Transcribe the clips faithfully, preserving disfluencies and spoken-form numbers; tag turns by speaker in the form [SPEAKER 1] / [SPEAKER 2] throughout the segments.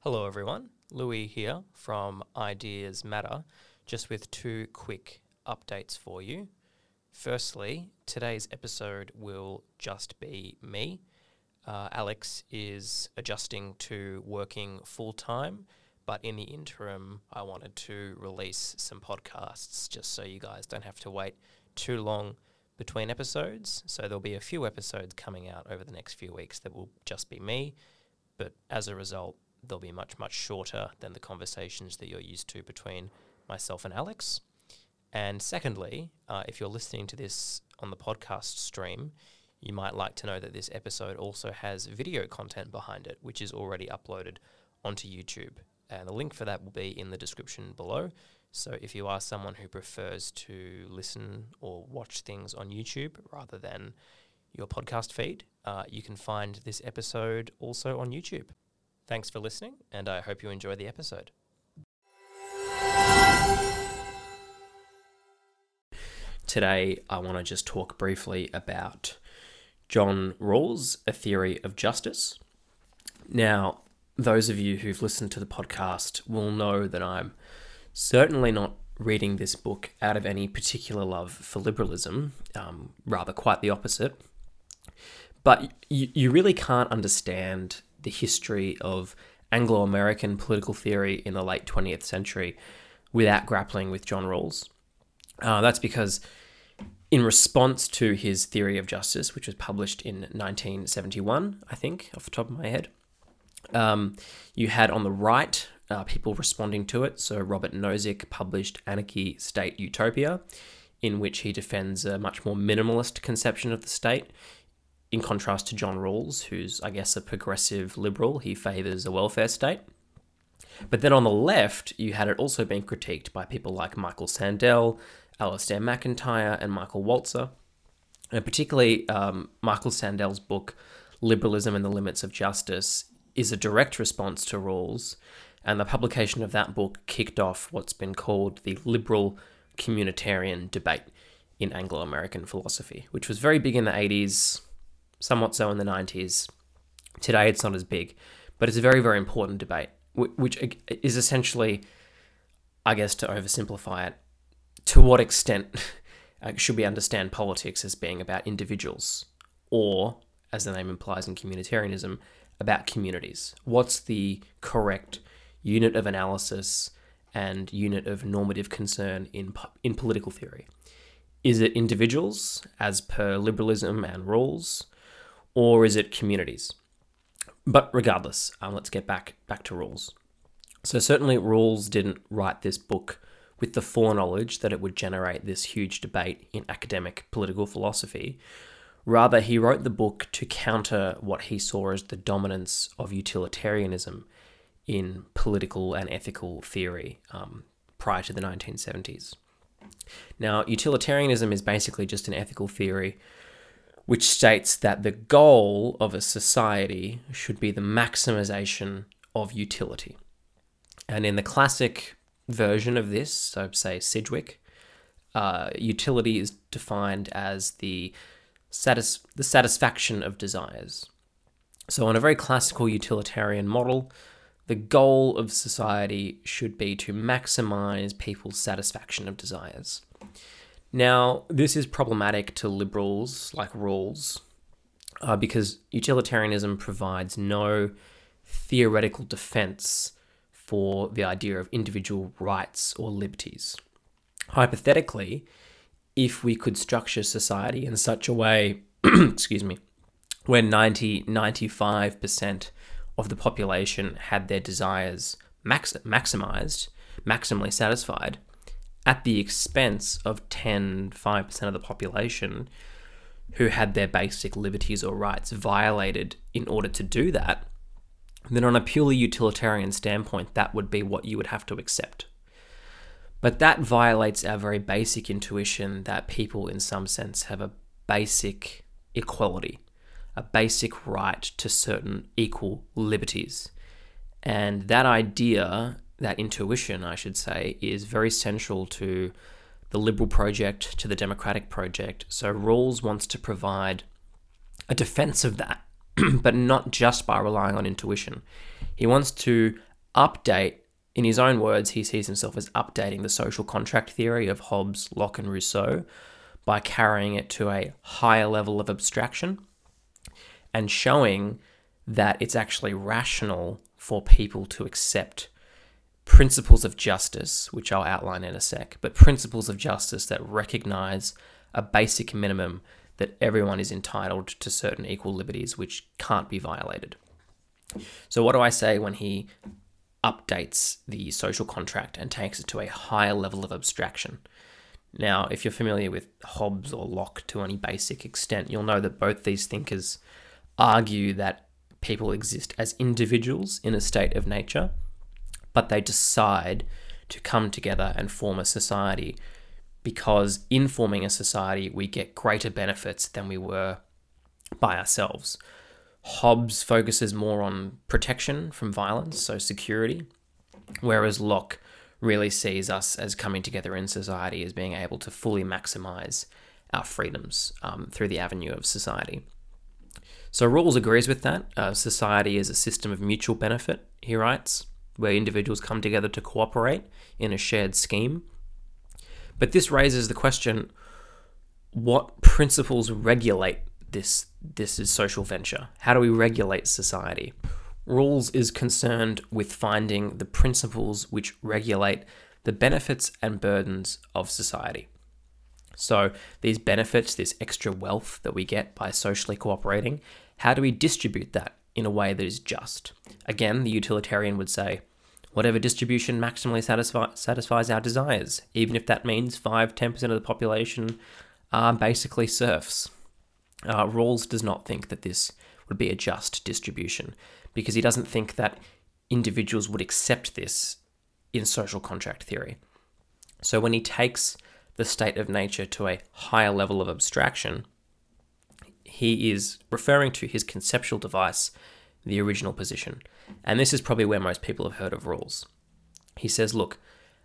[SPEAKER 1] Hello everyone, Louis here from Ideas Matter, just with two quick updates for you. Firstly, today's episode will just be me. Uh, Alex is adjusting to working full-time, but in the interim, I wanted to release some podcasts just so you guys don't have to wait too long between episodes. So there'll be a few episodes coming out over the next few weeks that will just be me, but as a result, they'll be much, much shorter than the conversations that you're used to between myself and Alex. And secondly, uh, if you're listening to this on the podcast stream, you might like to know that this episode also has video content behind it, which is already uploaded onto YouTube. And the link for that will be in the description below. So if you are someone who prefers to listen or watch things on YouTube rather than your podcast feed, uh, you can find this episode also on YouTube. Thanks for listening, and I hope you enjoy the episode. Today, I want to just talk briefly about John Rawls, A Theory of Justice. Now, those of you who've listened to the podcast will know that I'm certainly not reading this book out of any particular love for liberalism, um, rather quite the opposite. But you, you really can't understand the history of Anglo-American political theory in the late twentieth century without grappling with John Rawls. Uh, that's because in response to his Theory of Justice, which was published in nineteen seventy-one, I think, off the top of my head, um, you had on the right uh, people responding to it. So Robert Nozick published Anarchy, State, Utopia, in which he defends a much more minimalist conception of the state, in contrast to John Rawls, who's, I guess, a progressive liberal. He favours a welfare state. But then on the left, you had it also being critiqued by people like Michael Sandel, Alistair McIntyre, and Michael Walzer. And particularly, um, Michael Sandel's book, Liberalism and the Limits of Justice, is a direct response to Rawls, and the publication of that book kicked off what's been called the liberal communitarian debate in Anglo-American philosophy, which was very big in the eighties, somewhat so in the nineties. Today it's not as big, but it's a very, very important debate, which is essentially, I guess to oversimplify it, to what extent should we understand politics as being about individuals, or, as the name implies in communitarianism, about communities? What's the correct unit of analysis and unit of normative concern in in political theory? Is it individuals, as per liberalism and Rawls, or is it communities? But regardless, um, let's get back back to Rawls. So certainly Rawls didn't write this book with the foreknowledge that it would generate this huge debate in academic political philosophy. Rather, he wrote the book to counter what he saw as the dominance of utilitarianism in political and ethical theory um, prior to the nineteen seventies. Now, utilitarianism is basically just an ethical theory which states that the goal of a society should be the maximization of utility. And in the classic version of this, so say Sidgwick, uh, utility is defined as the satis- the satisfaction of desires. So in a very classical utilitarian model, the goal of society should be to maximize people's satisfaction of desires. Now, this is problematic to liberals like Rawls uh, because utilitarianism provides no theoretical defense for the idea of individual rights or liberties. Hypothetically, if we could structure society in such a way, excuse me, where ninety, ninety-five percent of the population had their desires max- maximized, maximally satisfied, at the expense of ten, five percent of the population who had their basic liberties or rights violated in order to do that, then on a purely utilitarian standpoint, that would be what you would have to accept. But that violates our very basic intuition that people, in some sense, have a basic equality, a basic right to certain equal liberties. And that idea, that intuition, I should say, is very central to the liberal project, to the democratic project. So Rawls wants to provide a defense of that, but not just by relying on intuition. He wants to update, in his own words, he sees himself as updating the social contract theory of Hobbes, Locke, and Rousseau by carrying it to a higher level of abstraction and showing that it's actually rational for people to accept principles of justice, which I'll outline in a sec, but principles of justice that recognize a basic minimum that everyone is entitled to certain equal liberties which can't be violated. So what do I say when he updates the social contract and takes it to a higher level of abstraction? Now, if you're familiar with Hobbes or Locke to any basic extent, you'll know that both these thinkers argue that people exist as individuals in a state of nature, but they decide to come together and form a society because in forming a society, we get greater benefits than we were by ourselves. Hobbes focuses more on protection from violence, so security, whereas Locke really sees us as coming together in society as being able to fully maximize our freedoms um, through the avenue of society. So Rawls agrees with that. Uh, society is a system of mutual benefit, he writes, where individuals come together to cooperate in a shared scheme. But this raises the question, what principles regulate this, this is social venture? How do we regulate society? Rawls is concerned with finding the principles which regulate the benefits and burdens of society. So these benefits, this extra wealth that we get by socially cooperating, how do we distribute that in a way that is just? Again, the utilitarian would say, whatever distribution maximally satisfy, satisfies our desires, even if that means five to ten percent of the population are basically serfs. Uh, Rawls does not think that this would be a just distribution because he doesn't think that individuals would accept this in social contract theory. So when he takes the state of nature to a higher level of abstraction, he is referring to his conceptual device, the original position. And this is probably where most people have heard of Rawls. He says, look,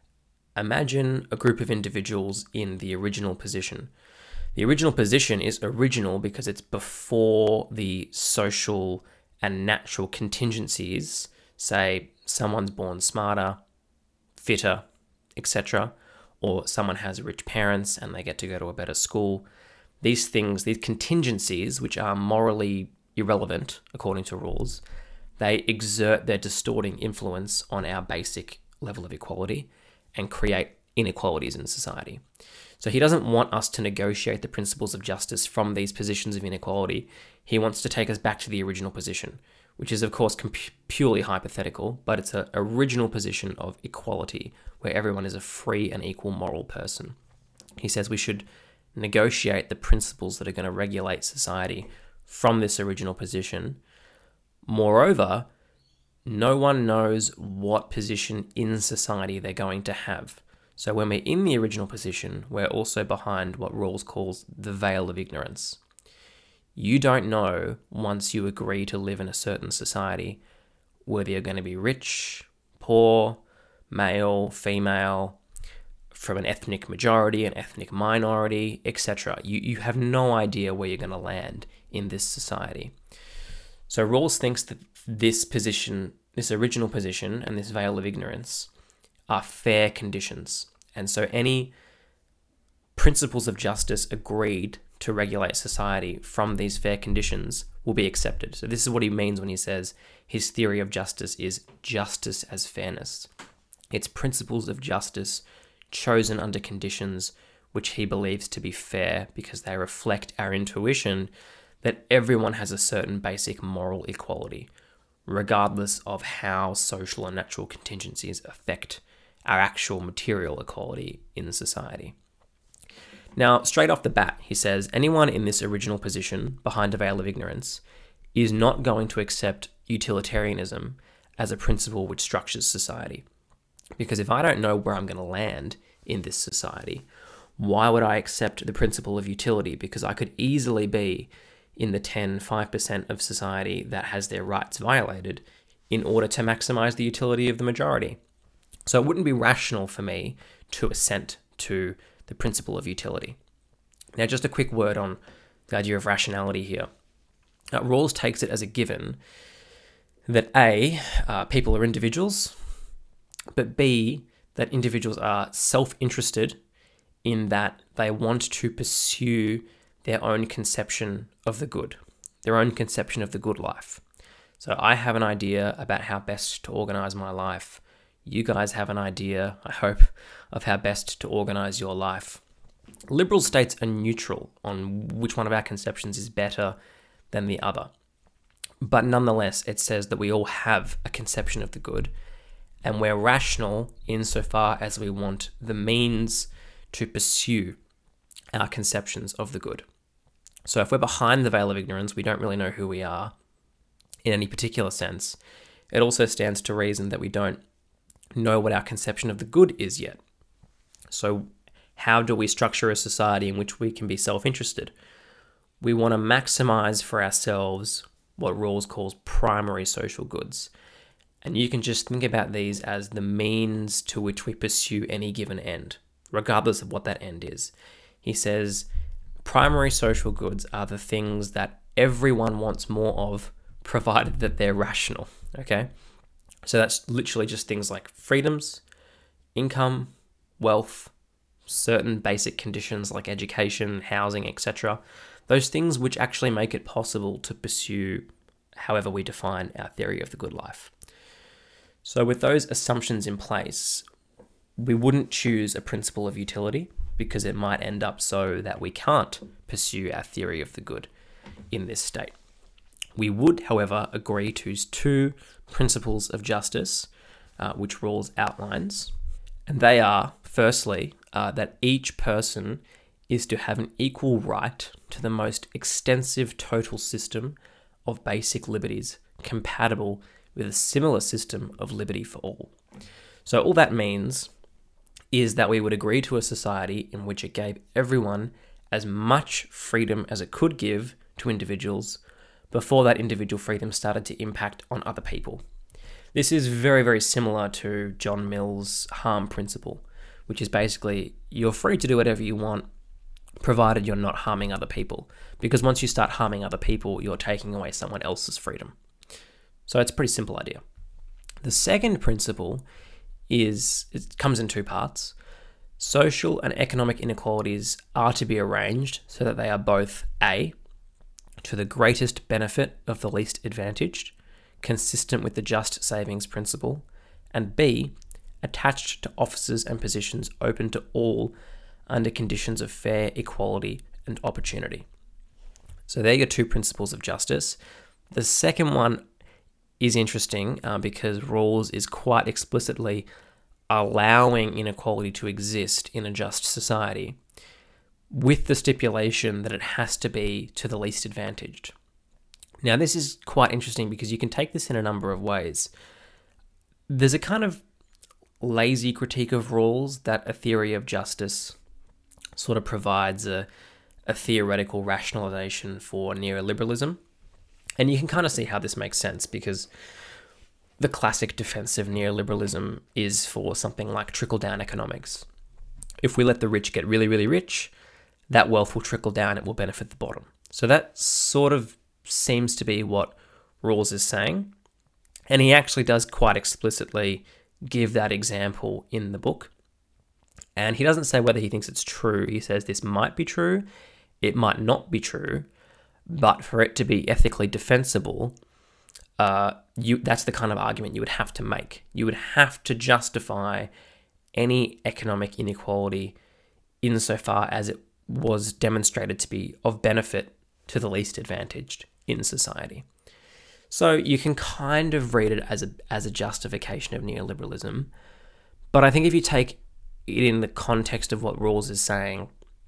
[SPEAKER 1] imagine a group of individuals in the original position. The original position is original because it's before the social and natural contingencies, say someone's born smarter, fitter, et cetera, or someone has rich parents and they get to go to a better school. These things, these contingencies, which are morally irrelevant, according to Rawls, they exert their distorting influence on our basic level of equality and create inequalities in society. So he doesn't want us to negotiate the principles of justice from these positions of inequality. He wants to take us back to the original position, which is, of course, comp- purely hypothetical, but it's an original position of equality where everyone is a free and equal moral person. He says we should negotiate the principles that are going to regulate society from this original position. Moreover, no one knows what position in society they're going to have. So when we're in the original position, we're also behind what Rawls calls the veil of ignorance. You don't know, once you agree to live in a certain society, whether you're going to be rich, poor, male, female, from an ethnic majority, an ethnic minority, et cetera. You, you have no idea where you're going to land in this society. So Rawls thinks that this position, this original position, and this veil of ignorance are fair conditions. And so any principles of justice agreed to regulate society from these fair conditions will be accepted. So this is what he means when he says his theory of justice is justice as fairness. It's principles of justice chosen under conditions which he believes to be fair because they reflect our intuition that everyone has a certain basic moral equality, regardless of how social and natural contingencies affect our actual material equality in society. Now, straight off the bat, he says, anyone in this original position, behind a veil of ignorance, is not going to accept utilitarianism as a principle which structures society. Because if I don't know where I'm going to land in this society, why would I accept the principle of utility? Because I could easily be in the ten, five percent of society that has their rights violated in order to maximize the utility of the majority. So it wouldn't be rational for me to assent to the principle of utility. Now, just a quick word on the idea of rationality here. Uh, Rawls takes it as a given that A, uh, people are individuals, but B, that individuals are self-interested in that they want to pursue their own conception of the good, their own conception of the good life. So I have an idea about how best to organize my life. You guys have an idea, I hope, of how best to organize your life. Liberal states are neutral on which one of our conceptions is better than the other. But nonetheless, it says that we all have a conception of the good, and we're rational insofar as we want the means to pursue our conceptions of the good. So if we're behind the veil of ignorance, we don't really know who we are in any particular sense. It also stands to reason that we don't know what our conception of the good is yet. So how do we structure a society in which we can be self-interested? We want to maximize for ourselves what Rawls calls primary social goods. And you can just think about these as the means to which we pursue any given end, regardless of what that end is. He says primary social goods are the things that everyone wants more of, provided that they're rational, okay? So that's literally just things like freedoms, income, wealth, certain basic conditions like education, housing, et cetera. Those things which actually make it possible to pursue however we define our theory of the good life. So with those assumptions in place, we wouldn't choose a principle of utility because it might end up so that we can't pursue our theory of the good in this state. We would, however, agree to two principles of justice, uh, which Rawls outlines. And they are, firstly, uh, that each person is to have an equal right to the most extensive total system of basic liberties compatible with a similar system of liberty for all. So all that means is that we would agree to a society in which it gave everyone as much freedom as it could give to individuals before that individual freedom started to impact on other people. This is very, very similar to John Mill's harm principle, which is basically you're free to do whatever you want, provided you're not harming other people. Because once you start harming other people, you're taking away someone else's freedom. So it's a pretty simple idea. The second principle is, it comes in two parts. Social and economic inequalities are to be arranged so that they are both A, to the greatest benefit of the least advantaged, consistent with the just savings principle, and B, attached to offices and positions open to all under conditions of fair equality and opportunity. So there are your two principles of justice. The second one is interesting uh, because Rawls is quite explicitly allowing inequality to exist in a just society, with the stipulation that it has to be to the least advantaged. Now, this is quite interesting because you can take this in a number of ways. There's a kind of lazy critique of Rawls that a theory of justice sort of provides a, a theoretical rationalization for neoliberalism. And you can kind of see how this makes sense because the classic defense of neoliberalism is for something like trickle-down economics. If we let the rich get really, really rich, that wealth will trickle down, it will benefit the bottom. So that sort of seems to be what Rawls is saying. And he actually does quite explicitly give that example in the book. And he doesn't say whether he thinks it's true. He says this might be true, it might not be true, but for it to be ethically defensible, uh, you that's the kind of argument you would have to make. You would have to justify any economic inequality insofar as it was demonstrated to be of benefit to the least advantaged in society. So you can kind of read it as a as a justification of neoliberalism, but I think if you take it in the context of what Rawls is saying,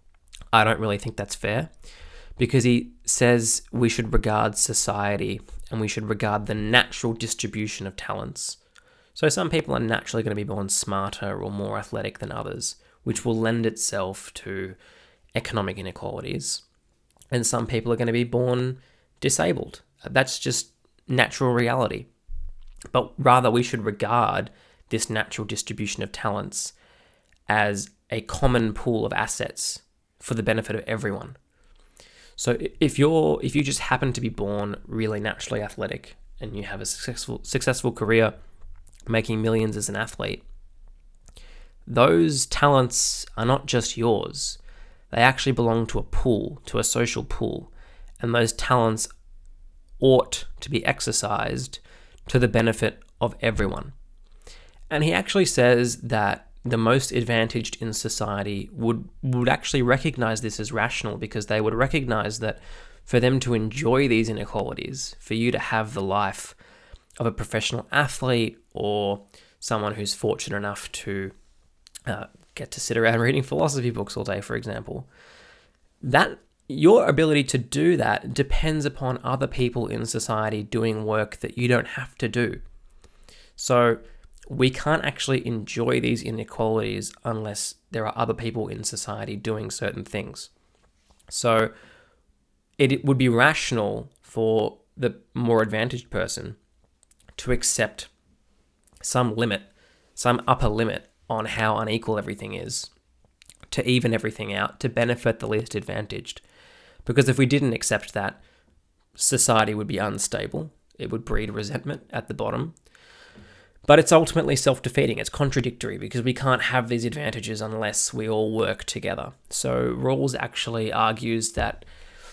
[SPEAKER 1] I don't really think that's fair, because he says we should regard society and we should regard the natural distribution of talents. So some people are naturally going to be born smarter or more athletic than others, which will lend itself to economic inequalities. And some people are going to be born disabled. That's just natural reality. But rather, we should regard this natural distribution of talents as a common pool of assets for the benefit of everyone. So if you're if you just happen to be born really naturally athletic and you have a successful successful career making millions as an athlete, those talents are not just yours. They actually belong to a pool, to a social pool, and those talents ought to be exercised to the benefit of everyone. And he actually says that the most advantaged in society would, would actually recognize this as rational, because they would recognize that for them to enjoy these inequalities, for you to have the life of a professional athlete or someone who's fortunate enough to uh, get to sit around reading philosophy books all day, for example, that your ability to do that depends upon other people in society doing work that you don't have to do. So we can't actually enjoy these inequalities unless there are other people in society doing certain things. So it would be rational for the more advantaged person to accept some limit, some upper limit on how unequal everything is, to even everything out, to benefit the least advantaged. Because if we didn't accept that, society would be unstable. It would breed resentment at the bottom. But it's ultimately self-defeating. It's contradictory, because we can't have these advantages unless we all work together. So Rawls actually argues that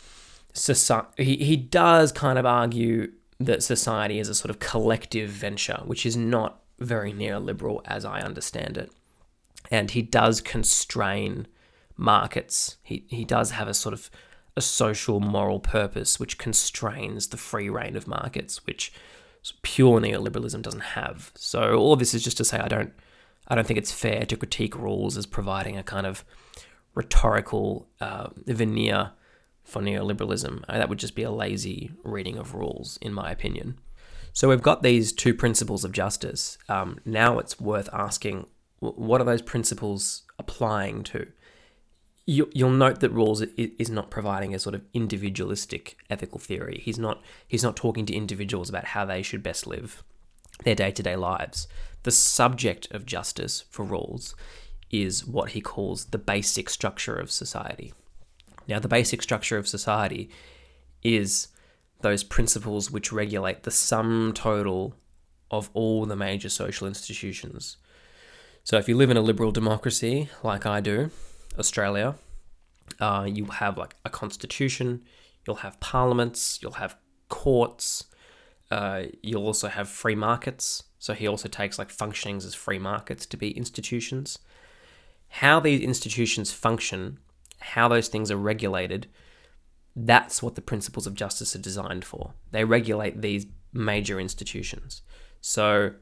[SPEAKER 1] society, he, he does kind of argue that society is a sort of collective venture, which is not very neoliberal as I understand it. And he does constrain markets. He he does have a sort of a social moral purpose which constrains the free reign of markets, which pure neoliberalism doesn't have. So all of this is just to say I don't I don't think it's fair to critique Rawls as providing a kind of rhetorical uh, veneer for neoliberalism. That would just be a lazy reading of Rawls, in my opinion. So we've got these two principles of justice. Um, now it's worth asking, what are those principles applying to? You, you'll note that Rawls is not providing a sort of individualistic ethical theory. He's not he's not talking to individuals about how they should best live their day-to-day lives. The subject of justice for Rawls is what he calls the basic structure of society. Now, the basic structure of society is those principles which regulate the sum total of all the major social institutions. So if you live in a liberal democracy, like I do, Australia, uh, you have like a constitution, you'll have parliaments, you'll have courts, uh, you'll also have free markets. So he also takes like functionings as free markets to be institutions. How these institutions function, how those things are regulated, that's what the principles of justice are designed for. They regulate these major institutions. So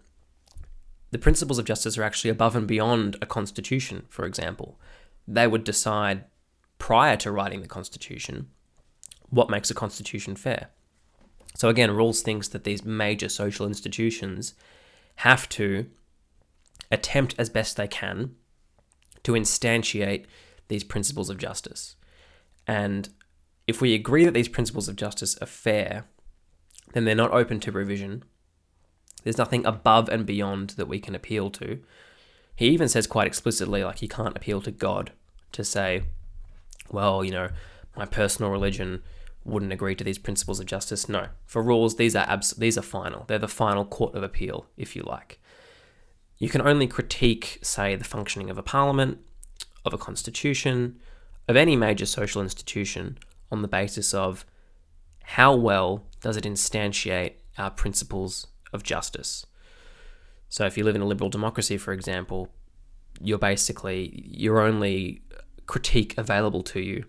[SPEAKER 1] the principles of justice are actually above and beyond a constitution, for example. They would decide prior to writing the constitution what makes a constitution fair. So again, Rawls thinks that these major social institutions have to attempt as best they can to instantiate these principles of justice. And if we agree that these principles of justice are fair, then they're not open to revision. There's nothing above and beyond that we can appeal to. He even says quite explicitly, like, you can't appeal to God to say, well, you know, my personal religion wouldn't agree to these principles of justice. No, for Rawls, these are abs- these are final. They're the final court of appeal, if you like. You can only critique, say, the functioning of a parliament, of a constitution, of any major social institution on the basis of how well does it instantiate our principles of justice. So if you live in a liberal democracy, for example, you're basically, your only critique available to you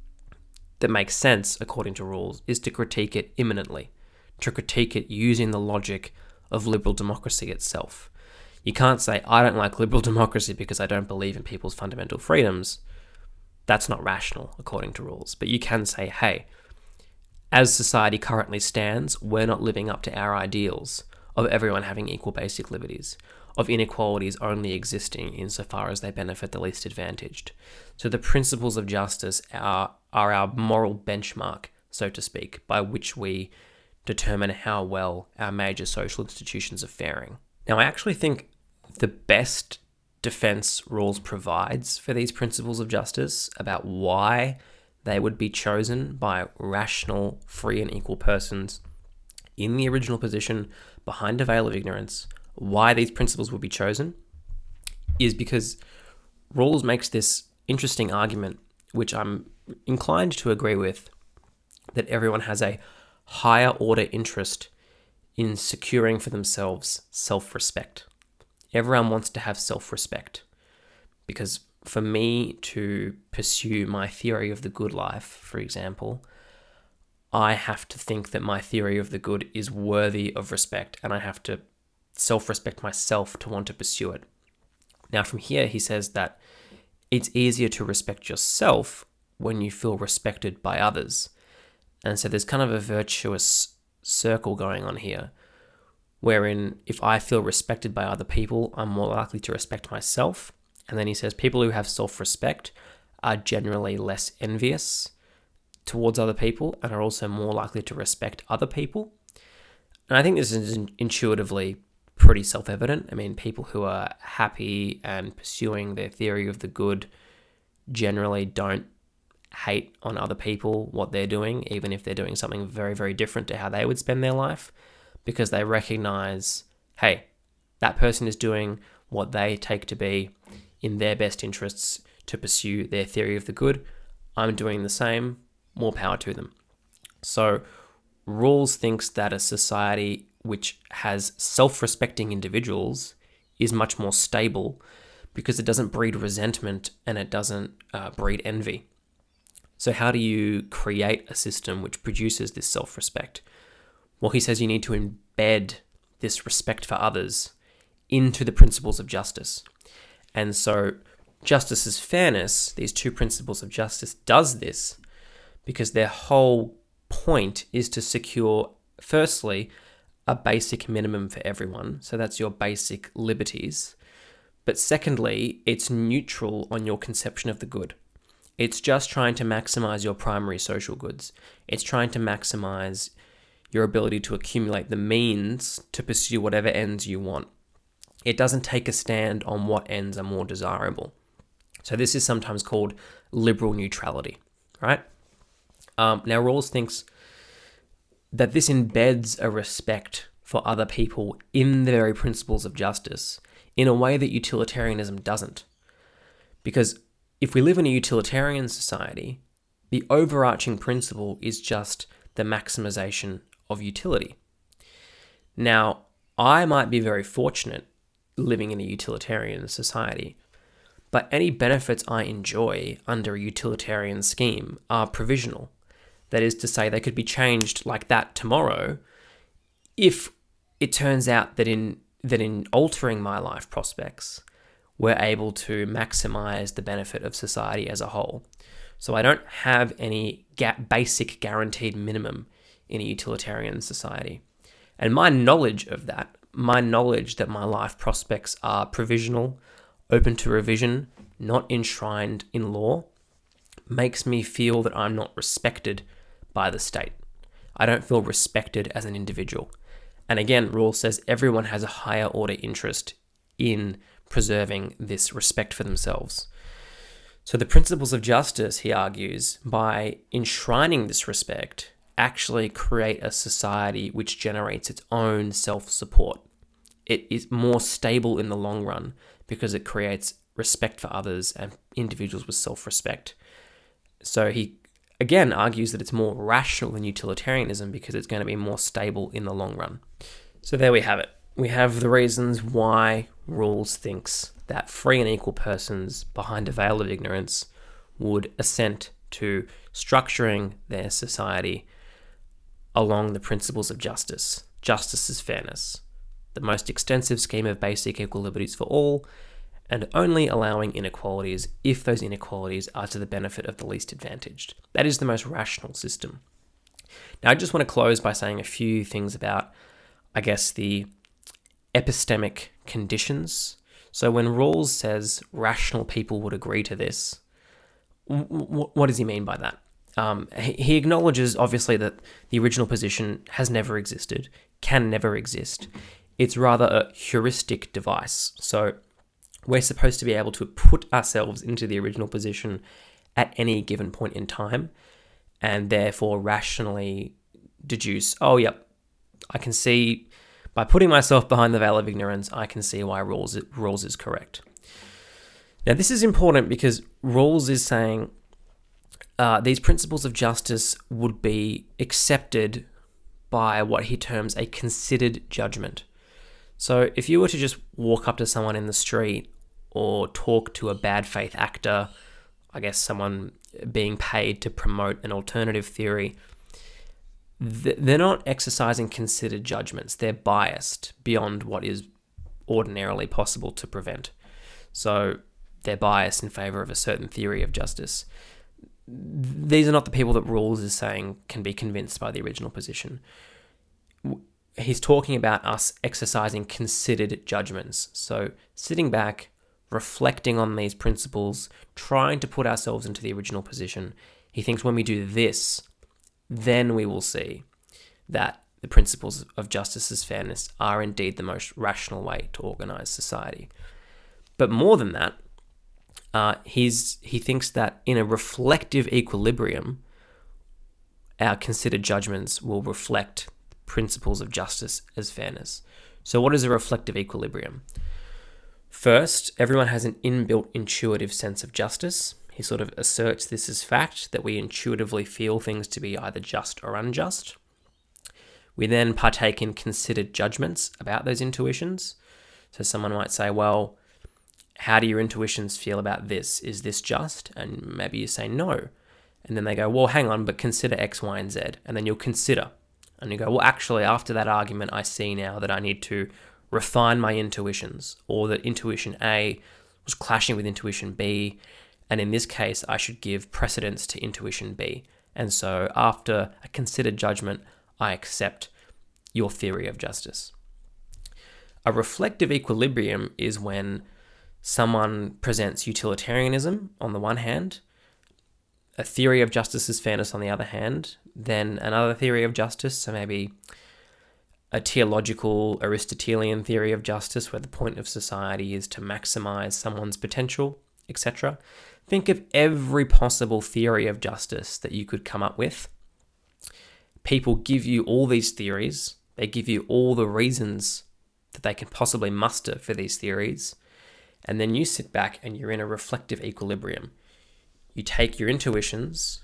[SPEAKER 1] that makes sense, according to Rawls, is to critique it imminently, to critique it using the logic of liberal democracy itself. You can't say, I don't like liberal democracy because I don't believe in people's fundamental freedoms. That's not rational, according to Rawls. But you can say, hey, as society currently stands, we're not living up to our ideals of everyone having equal basic liberties, of inequalities only existing insofar as they benefit the least advantaged. So the principles of justice are, are our moral benchmark, so to speak, by which we determine how well our major social institutions are faring. Now, I actually think the best defense Rawls provides for these principles of justice about why they would be chosen by rational, free and equal persons in the original position behind a veil of ignorance, why these principles would be chosen, is because Rawls makes this interesting argument, which I'm inclined to agree with, that everyone has a higher order interest in securing for themselves self-respect. Everyone wants to have self-respect, because for me to pursue my theory of the good life, for example, I have to think that my theory of the good is worthy of respect, and I have to self-respect myself to want to pursue it. Now, from here, he says that it's easier to respect yourself when you feel respected by others. And so there's kind of a virtuous circle going on here, wherein if I feel respected by other people, I'm more likely to respect myself. And then he says people who have self-respect are generally less envious towards other people and are also more likely to respect other people. And I think this is intuitively pretty self-evident. I mean, people who are happy and pursuing their theory of the good generally don't hate on other people what they're doing, even if they're doing something very, very different to how they would spend their life, because they recognize, hey, that person is doing what they take to be in their best interests to pursue their theory of the good. I'm doing the same, more power to them. So Rawls thinks that a society which has self-respecting individuals is much more stable because it doesn't breed resentment and it doesn't uh, breed envy. So how do you create a system which produces this self-respect? Well, he says you need to embed this respect for others into the principles of justice. And so justice is fairness, these two principles of justice, does this because their whole point is to secure, firstly, a basic minimum for everyone. So that's your basic liberties. But secondly, it's neutral on your conception of the good. It's just trying to maximize your primary social goods. It's trying to maximize your ability to accumulate the means to pursue whatever ends you want. It doesn't take a stand on what ends are more desirable. So this is sometimes called liberal neutrality, right? Um, now, Rawls thinks that this embeds a respect for other people in the very principles of justice in a way that utilitarianism doesn't. Because if we live in a utilitarian society, the overarching principle is just the maximization of utility. Now, I might be very fortunate living in a utilitarian society, but any benefits I enjoy under a utilitarian scheme are provisional. That is to say, they could be changed like that tomorrow if it turns out that in that in altering my life prospects, we're able to maximize the benefit of society as a whole. So I don't have any ga- basic guaranteed minimum in a utilitarian society. And my knowledge of that, my knowledge that my life prospects are provisional, open to revision, not enshrined in law, makes me feel that I'm not respected by the state. I don't feel respected as an individual. And again, Rawls says everyone has a higher order interest in preserving this respect for themselves. So the principles of justice, he argues, by enshrining this respect, actually create a society which generates its own self-support. It is more stable in the long run because it creates respect for others and individuals with self-respect. So he again argues that it's more rational than utilitarianism because it's going to be more stable in the long run. So there we have it. We have the reasons why Rawls thinks that free and equal persons behind a veil of ignorance would assent to structuring their society along the principles of justice. Justice is fairness, the most extensive scheme of basic equal liberties for all, and only allowing inequalities if those inequalities are to the benefit of the least advantaged. That is the most rational system. Now, I just want to close by saying a few things about, I guess, the epistemic conditions. So when Rawls says rational people would agree to this, w- what does he mean by that? Um, he acknowledges, obviously, that the original position has never existed, can never exist. It's rather a heuristic device. So we're supposed to be able to put ourselves into the original position at any given point in time and therefore rationally deduce, oh, yep, I can see, by putting myself behind the veil of ignorance, I can see why Rawls, Rawls is correct. Now, this is important because Rawls is saying uh, these principles of justice would be accepted by what he terms a considered judgment. So if you were to just walk up to someone in the street or talk to a bad faith actor, I guess someone being paid to promote an alternative theory, they're not exercising considered judgments. They're biased beyond what is ordinarily possible to prevent. So they're biased in favor of a certain theory of justice. These are not the people that Rawls is saying can be convinced by the original position. He's talking about us exercising considered judgments. So sitting back, reflecting on these principles, trying to put ourselves into the original position. He thinks when we do this, then we will see that the principles of justice and fairness are indeed the most rational way to organize society. But more than that, uh, he's he thinks that in a reflective equilibrium, our considered judgments will reflect principles of justice as fairness. So what is a reflective equilibrium? First, everyone has an inbuilt intuitive sense of justice. He sort of asserts this as fact, that we intuitively feel things to be either just or unjust. We then partake in considered judgments about those intuitions. So someone might say, well, how do your intuitions feel about this? Is this just? And maybe you say no. And then they go, well, hang on, but consider X, Y, and Z. And then you'll consider. And you go, well, actually, after that argument, I see now that I need to refine my intuitions, or that intuition A was clashing with intuition B, and in this case, I should give precedence to intuition B. And so after a considered judgment, I accept your theory of justice. A reflective equilibrium is when someone presents utilitarianism on the one hand, a theory of justice as fairness on the other hand, then another theory of justice, so maybe a teleological Aristotelian theory of justice where the point of society is to maximize someone's potential, et cetera. Think of every possible theory of justice that you could come up with. People give you all these theories. They give you all the reasons that they can possibly muster for these theories. And then you sit back and you're in a reflective equilibrium. You take your intuitions,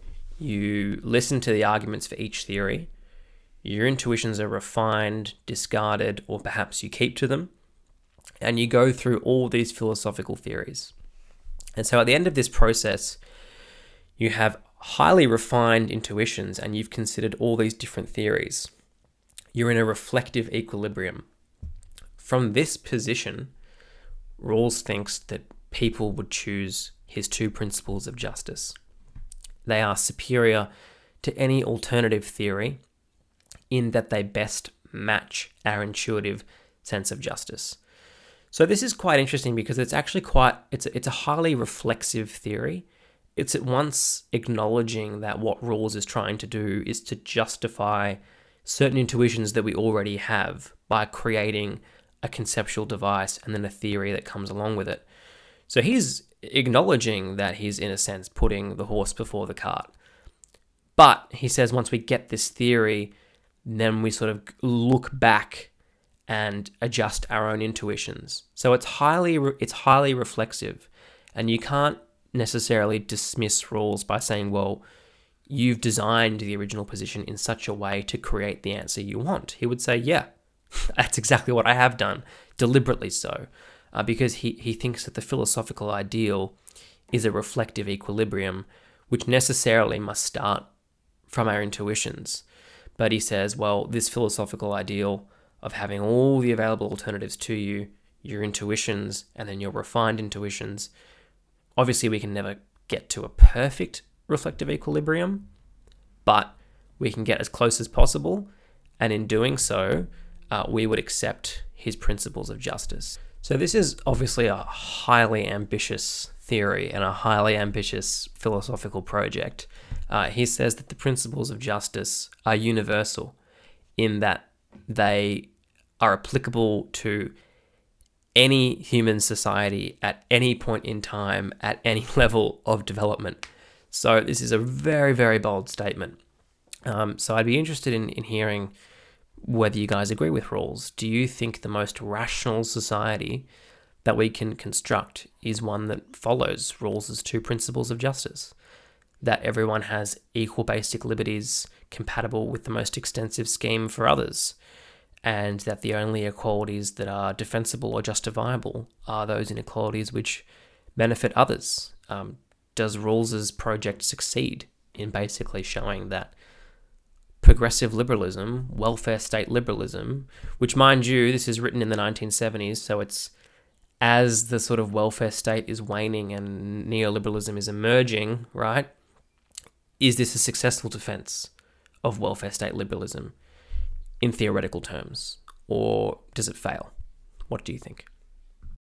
[SPEAKER 1] you listen to the arguments for each theory. Your intuitions are refined, discarded, or perhaps you keep to them. And you go through all these philosophical theories. And so at the end of this process, you have highly refined intuitions and you've considered all these different theories. You're in a reflective equilibrium. From this position, Rawls thinks that people would choose his two principles of justice. They are superior to any alternative theory in that they best match our intuitive sense of justice. So this is quite interesting because it's actually quite, it's a, it's a highly reflexive theory. It's at once acknowledging that what Rawls is trying to do is to justify certain intuitions that we already have by creating a conceptual device and then a theory that comes along with it. So he's acknowledging that he's, in a sense, putting the horse before the cart. But he says once we get this theory, then we sort of look back and adjust our own intuitions. So it's highly it's highly reflexive, and you can't necessarily dismiss Rawls by saying, well, you've designed the original position in such a way to create the answer you want. He would say, yeah, that's exactly what I have done, deliberately so, uh, because he, he thinks that the philosophical ideal is a reflective equilibrium, which necessarily must start from our intuitions. But he says, well, this philosophical ideal of having all the available alternatives to you, your intuitions, and then your refined intuitions, obviously we can never get to a perfect reflective equilibrium, but we can get as close as possible. And in doing so, uh, we would accept his principles of justice. So this is obviously a highly ambitious theory and a highly ambitious philosophical project. Uh, he says that the principles of justice are universal in that they are applicable to any human society at any point in time, at any level of development. So this is a very, very bold statement. Um, so I'd be interested in, in hearing whether you guys agree with Rawls. Do you think the most rational society that we can construct is one that follows Rawls's two principles of justice? That everyone has equal basic liberties compatible with the most extensive scheme for others, and that the only equalities that are defensible or justifiable are those inequalities which benefit others. Um, does Rawls's project succeed in basically showing that progressive liberalism, welfare state liberalism, which, mind you, this is written in the nineteen seventies, so it's as the sort of welfare state is waning and neoliberalism is emerging, right? Is this a successful defense of welfare state liberalism in theoretical terms, or does it fail? What do you think?